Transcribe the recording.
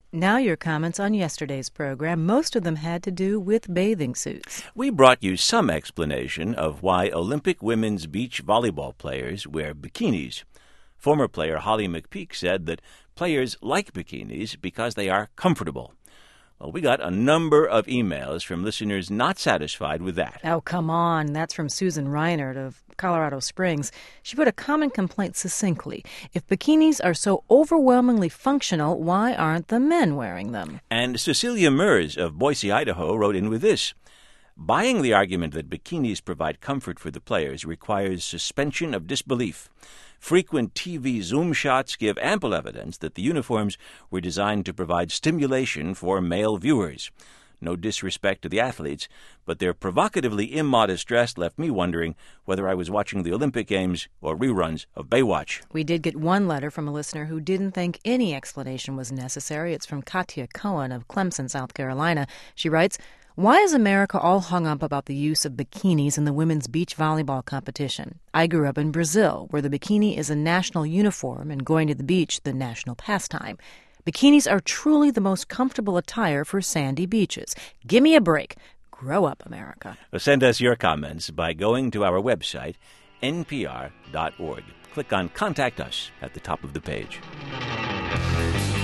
Now your comments on yesterday's program. Most of them had to do with bathing suits. We brought you some explanation of why Olympic women's beach volleyball players wear bikinis. Former player Holly McPeak said that players like bikinis because they are comfortable. Well, we got a number of emails from listeners not satisfied with that. Oh, come on. That's from Susan Reinert of Colorado Springs. She put a common complaint succinctly. If bikinis are so overwhelmingly functional, why aren't the men wearing them? And Cecilia Mers of Boise, Idaho, wrote in with this. Buying the argument that bikinis provide comfort for the players requires suspension of disbelief. Frequent TV zoom shots give ample evidence that the uniforms were designed to provide stimulation for male viewers. No disrespect to the athletes, but their provocatively immodest dress left me wondering whether I was watching the Olympic Games or reruns of Baywatch. We did get one letter from a listener who didn't think any explanation was necessary. It's from Katya Cohen of Clemson, South Carolina. She writes, "Why is America all hung up about the use of bikinis in the women's beach volleyball competition? I grew up in Brazil, where the bikini is a national uniform and going to the beach the national pastime. Bikinis are truly the most comfortable attire for sandy beaches. Give me a break. Grow up, America." Send us your comments by going to our website, npr.org. Click on Contact Us at the top of the page.